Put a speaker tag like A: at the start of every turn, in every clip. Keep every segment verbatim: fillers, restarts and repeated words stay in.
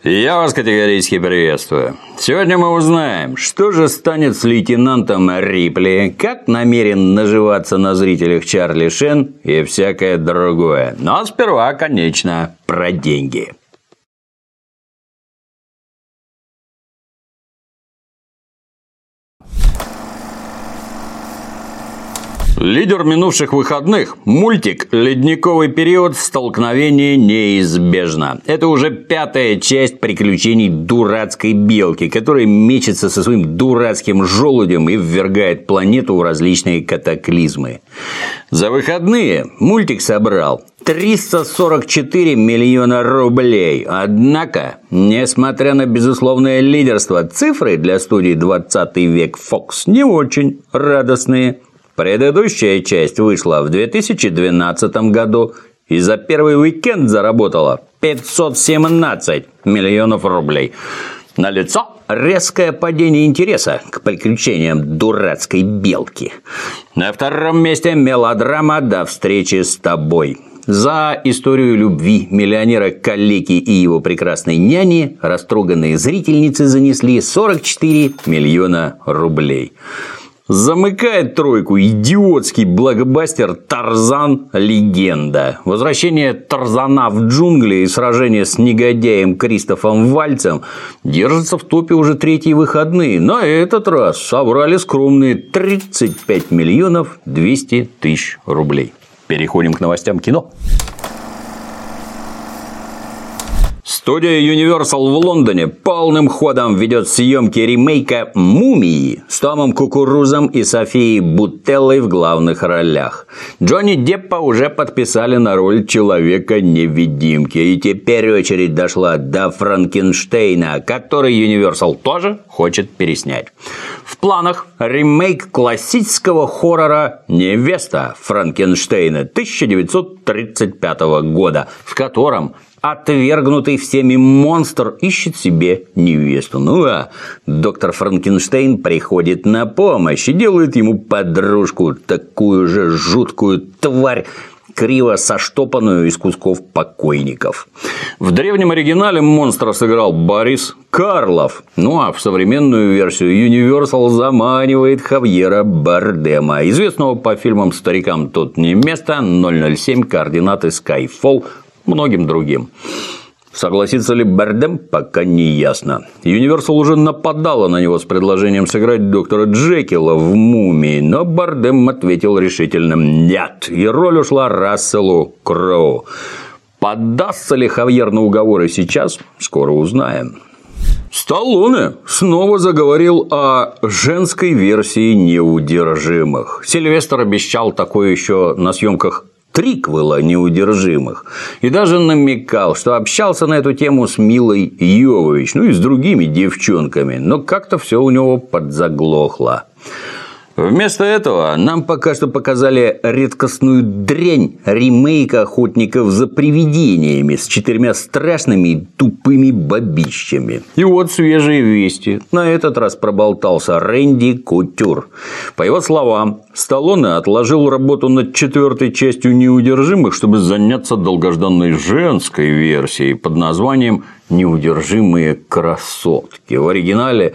A: Я вас категорически приветствую. Сегодня мы узнаем, что же станет с лейтенантом Рипли, как намерен наживаться на зрителях Чарли Шен и всякое другое. Но сперва, конечно, про деньги. Лидер минувших выходных. Мультик «Ледниковый период. Столкновение неизбежно». Это уже пятая часть приключений дурацкой белки, которая мечется со своим дурацким желудем и ввергает планету в различные катаклизмы. За выходные мультик собрал триста сорок четыре миллиона рублей. Однако, несмотря на безусловное лидерство, цифры для студии «двадцатый век Fox» не очень радостные. Предыдущая часть вышла в две тысячи двенадцатом году и за первый уикенд заработала пятьсот семнадцать миллионов рублей. Налицо резкое падение интереса к приключениям дурацкой белки. На втором месте мелодрама «До встречи с тобой». За историю любви миллионера-калеки и его прекрасной няни растроганные зрительницы занесли сорок четыре миллиона рублей. Замыкает тройку идиотский блокбастер «Тарзан. Легенда». Возвращение Тарзана в джунгли и сражение с негодяем Кристофом Вальцем держится в топе уже третьи выходные. На этот раз собрали скромные тридцать пять миллионов двести тысяч рублей. Переходим к новостям кино. Студия Universal в Лондоне полным ходом ведет съемки ремейка «Мумии» с Томом Кукурузом и Софией Бутеллой в главных ролях. Джонни Деппа уже подписали на роль Человека-невидимки. И теперь очередь дошла до Франкенштейна, который Universal тоже хочет переснять. В планах ремейк классического хоррора «Невеста Франкенштейна» тысяча девятьсот тридцать пятого года, в котором отвергнутый всеми монстр ищет себе невесту. Ну а доктор Франкенштейн приходит на помощь и делает ему подружку, такую же жуткую тварь, криво соштопанную из кусков покойников. В древнем оригинале монстра сыграл Борис Карлов. Ну а в современную версию Universal заманивает Хавьера Бардема, известного по фильмам «Старикам тут не место», ноль ноль семь, «Координаты», «Скайфолл», многим другим. Согласится ли Бардем, пока не ясно. Universal уже нападала на него с предложением сыграть доктора Джекила в «Мумии», но Бардем ответил решительно «нет», и роль ушла Расселу Кроу. Поддастся ли Хавьер на уговоры сейчас, скоро узнаем. Сталлоне снова заговорил о женской версии «Неудержимых». Сильвестр обещал такое еще на съемках триквела «Неудержимых» и даже намекал, что общался на эту тему с Милой Йовович, ну и с другими девчонками, но как-то все у него подзаглохло. Вместо этого нам пока что показали редкостную дрянь ремейка «Охотников за привидениями» с четырьмя страшными и тупыми бабищами. И вот свежие вести. На этот раз проболтался Рэнди Кутюр. По его словам, Сталлоне отложил работу над четвертой частью «Неудержимых», чтобы заняться долгожданной женской версией под названием «Неудержимые красотки». В оригинале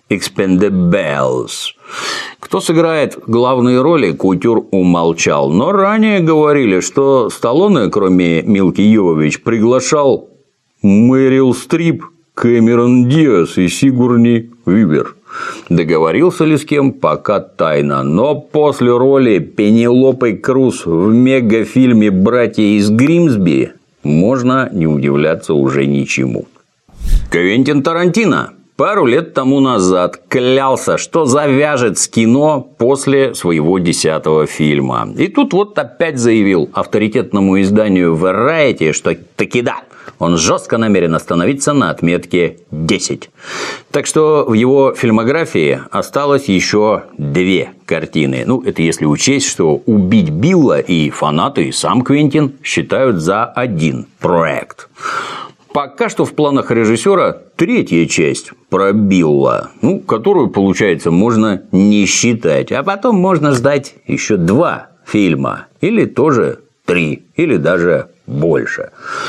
A: «Expendables». Кто сыграет главные роли, Кутюр умолчал. Но ранее говорили, что Сталлоне, кроме Милки Йовович, приглашал Мэрил Стрип, Кэмерон Диас и Сигурни Уивер. Договорился ли с кем, пока тайна. Но после роли Пенелопы Круз в мегафильме «Братья из Гримсби» можно не удивляться уже ничему. Квентин Тарантино пару лет тому назад клялся, что завяжет с кино после своего десятого фильма. И тут вот опять заявил авторитетному изданию Variety, что таки да, он жестко намерен остановиться на отметке десять. Так что в его фильмографии осталось еще две картины. Ну, это если учесть, что «Убить Билла» и фанаты, и сам Квентин считают за один проект. Пока что в планах режиссера третья часть про Билла, ну, которую, получается, можно не считать. А потом можно ждать еще два фильма. Или тоже три. Или даже больше.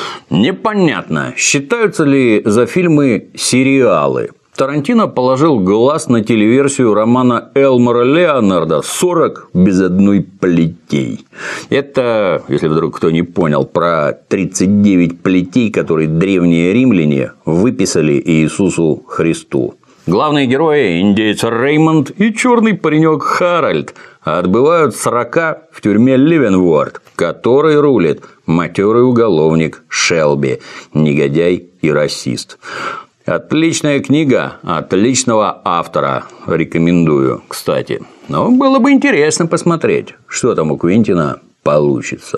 A: Непонятно, считаются ли за фильмы сериалы. Тарантино положил глаз на телеверсию романа Элмора Леонарда «сорок без одной плетей». Это, если вдруг кто не понял, про тридцать девять плетей, которые древние римляне выписали Иисусу Христу. Главные герои – индеец Реймонд и черный паренек Харальд – отбывают срока в тюрьме Ливенворд, который рулит матерый уголовник Шелби, негодяй и расист. Отличная книга, отличного автора. Рекомендую, кстати. Но было бы интересно посмотреть, что там у Квентина получится.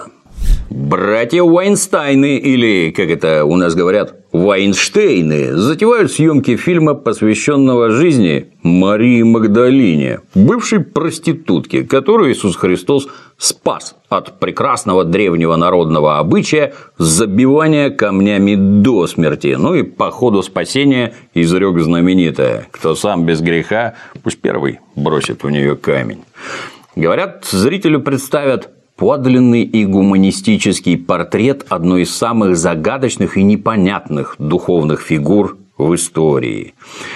A: Братья Вайнстайны, или, как это у нас говорят, Вайнштейны, затевают съемки фильма, посвященного жизни Марии Магдалине, бывшей проститутке, которую Иисус Христос спас от прекрасного древнего народного обычая забивания камнями до смерти. Ну и по ходу спасения изрек знаменитое: кто сам без греха, пусть первый бросит в нее камень. Говорят, зрителю представят подлинный и гуманистический портрет одной из самых загадочных и непонятных духовных фигур в истории.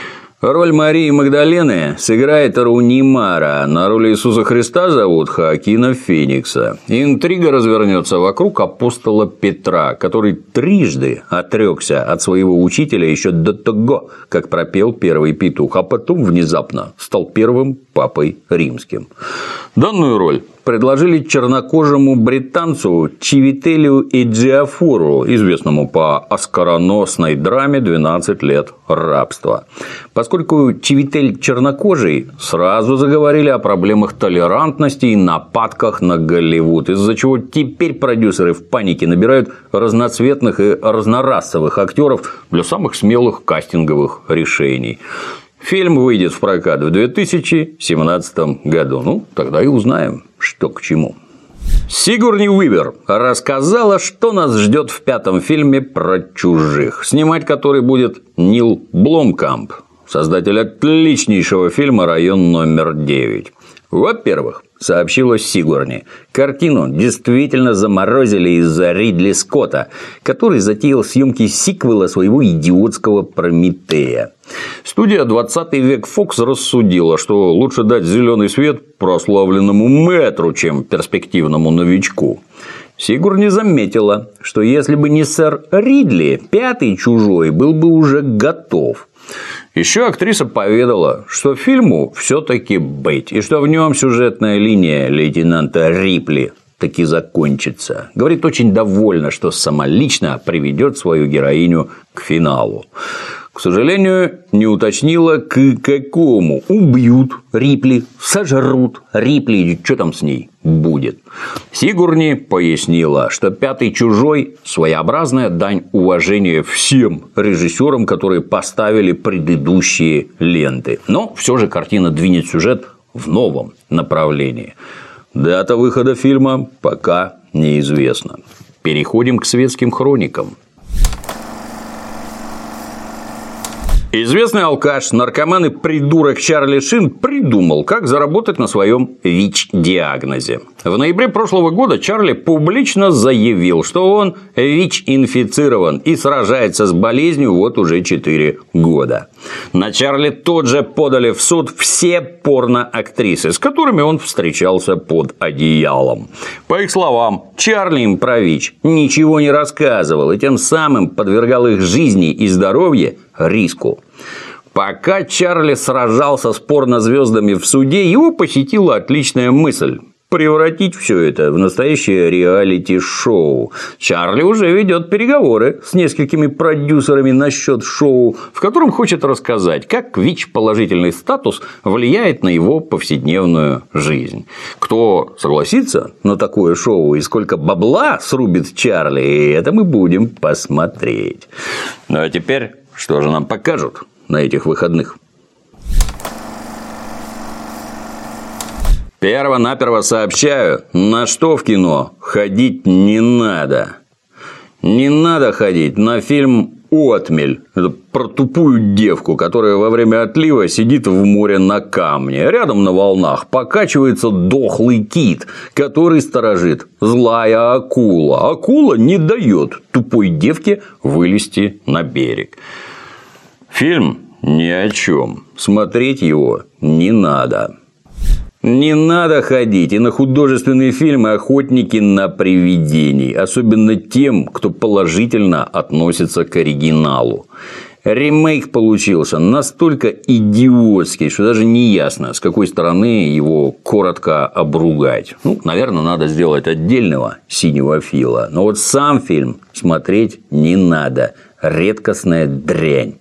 A: Роль Марии Магдалены сыграет Руни Мара, на роль Иисуса Христа зовут Хоакина Феникса. Интрига развернется вокруг апостола Петра, который трижды отрекся от своего учителя еще до того, как пропел первый петух, а потом внезапно стал первым папой римским. Данную роль предложили чернокожему британцу Чивителю Эджиафору, известному по оскароносной драме «двенадцать лет рабства». Поскольку Чивитель чернокожий, сразу заговорили о проблемах толерантности и нападках на Голливуд, из-за чего теперь продюсеры в панике набирают разноцветных и разнорасовых актеров для самых смелых кастинговых решений. Фильм выйдет в прокат в две тысячи семнадцатом году. Ну, тогда и узнаем, что к чему. Сигурни Уивер рассказала, что нас ждет в пятом фильме про чужих, снимать который будет Нил Бломкамп, создатель отличнейшего фильма «Район номер девять». Во-первых, сообщила Сигурни, картину действительно заморозили из-за Ридли Скотта, который затеял съемки сиквела своего идиотского «Прометея». Студия «двадцатый век Фокс» рассудила, что лучше дать зеленый свет прославленному мэтру, чем перспективному новичку. Сигурни заметила, что если бы не сэр Ридли, пятый «Чужой» был бы уже готов. Еще актриса поведала, что фильму все-таки быть, и что в нем сюжетная линия лейтенанта Рипли таки закончится. Говорит, очень довольна, что самолично приведет свою героиню к финалу. К сожалению, не уточнила, к какому. Убьют Рипли, сожрут Рипли, что там с ней будет. Сигурни пояснила, что «Пятый чужой» – своеобразная дань уважения всем режиссерам, которые поставили предыдущие ленты. Но все же картина двинет сюжет в новом направлении. Дата выхода фильма пока неизвестна. Переходим к светским хроникам. Известный алкаш, наркоман и придурок Чарли Шин придумал, как заработать на своем ВИЧ-диагнозе. В ноябре прошлого года Чарли публично заявил, что он ВИЧ-инфицирован и сражается с болезнью вот уже четыре года. На Чарли тут же подали в суд все порно-актрисы, с которыми он встречался под одеялом. По их словам, Чарли им про ВИЧ ничего не рассказывал и тем самым подвергал их жизни и здоровью риску. Пока Чарли сражался с порнозвездами в суде, его посетила отличная мысль – превратить все это в настоящее реалити-шоу. Чарли уже ведет переговоры с несколькими продюсерами насчет шоу, в котором хочет рассказать, как ВИЧ-положительный статус влияет на его повседневную жизнь. Кто согласится на такое шоу и сколько бабла срубит Чарли, это мы будем посмотреть. Ну а теперь, что же нам покажут на этих выходных? Перво-наперво сообщаю, на что в кино ходить не надо. Не надо ходить на фильм «Отмель». Это про тупую девку, которая во время отлива сидит в море на камне. Рядом на волнах покачивается дохлый кит, который сторожит злая акула. Акула не дает тупой девке вылезти на берег. Фильм ни о чем. Смотреть его не надо. Не надо ходить и на художественные фильмы «Охотники на привидений», особенно тем, кто положительно относится к оригиналу. Ремейк получился настолько идиотский, что даже не ясно, с какой стороны его коротко обругать. Ну, наверное, надо сделать отдельного синего фила. Но вот сам фильм смотреть не надо. Редкостная дрянь.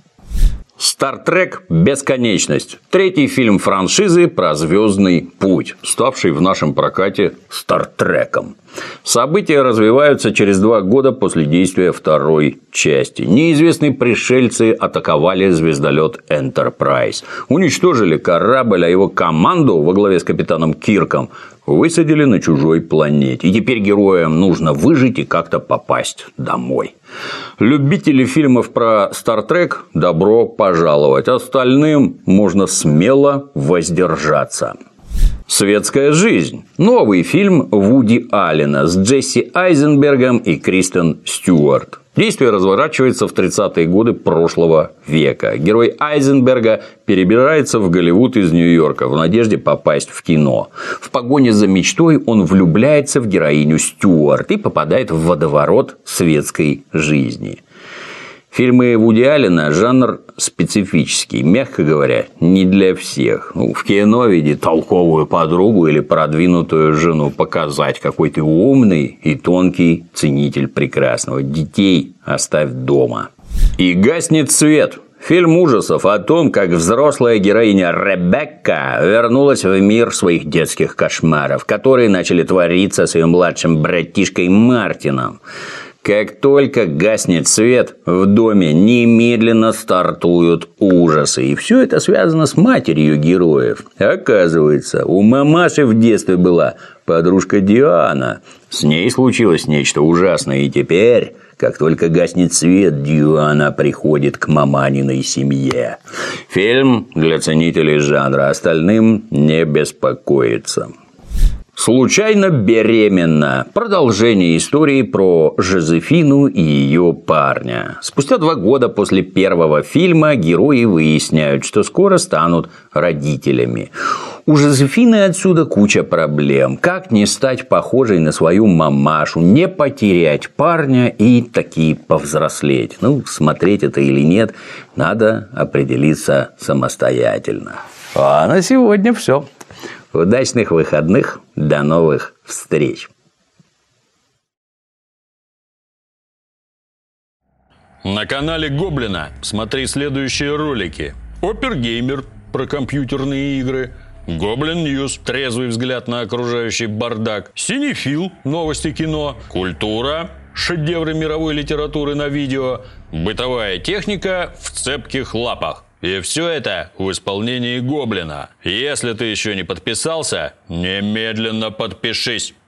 A: «Стартрек. Бесконечность». Третий фильм франшизы про звездный путь, ставший в нашем прокате «Стартреком». События развиваются через два года после действия второй части. Неизвестные пришельцы атаковали звездолет «Энтерпрайз». Уничтожили корабль, а его команду во главе с капитаном Кирком высадили на чужой планете. И теперь героям нужно выжить и как-то попасть домой. Любители фильмов про Стартрек добро пожаловать. Остальным можно смело воздержаться. «Светская жизнь». Новый фильм Вуди Аллена с Джесси Айзенбергом и Кристен Стюарт. Действие разворачивается в тридцатые годы прошлого века. Герой Айзенберга перебирается в Голливуд из Нью-Йорка в надежде попасть в кино. В погоне за мечтой он влюбляется в героиню Стюарт и попадает в водоворот светской жизни. Фильмы Вуди Аллена – жанр специфический, мягко говоря, не для всех. Ну, в кино видеть толковую подругу или продвинутую жену, показать, какой ты умный и тонкий ценитель прекрасного. Детей оставь дома. И гаснет свет. Фильм ужасов о том, как взрослая героиня Ребекка вернулась в мир своих детских кошмаров, которые начали твориться с ее младшим братишкой Мартином. Как только гаснет свет, в доме немедленно стартуют ужасы. И все это связано с матерью героев. Оказывается, у мамаши в детстве была подружка Диана. С ней случилось нечто ужасное. И теперь, как только гаснет свет, Диана приходит к маманиной семье. Фильм для ценителей жанра. Остальным не беспокоиться. «Случайно беременна». Продолжение истории про Жозефину и ее парня. Спустя два года после первого фильма герои выясняют, что скоро станут родителями. У Жозефины отсюда куча проблем. Как не стать похожей на свою мамашу, не потерять парня и таки повзрослеть. Ну, смотреть это или нет, надо определиться самостоятельно. А на сегодня все. Удачных выходных. До новых встреч.
B: На канале Гоблина смотри следующие ролики. Опергеймер про компьютерные игры. Гоблин Ньюс. Трезвый взгляд на окружающий бардак. Синефил. Новости кино. Культура. Шедевры мировой литературы на видео. Бытовая техника в цепких лапах. И все это в исполнении Гоблина. Если ты еще не подписался, немедленно подпишись.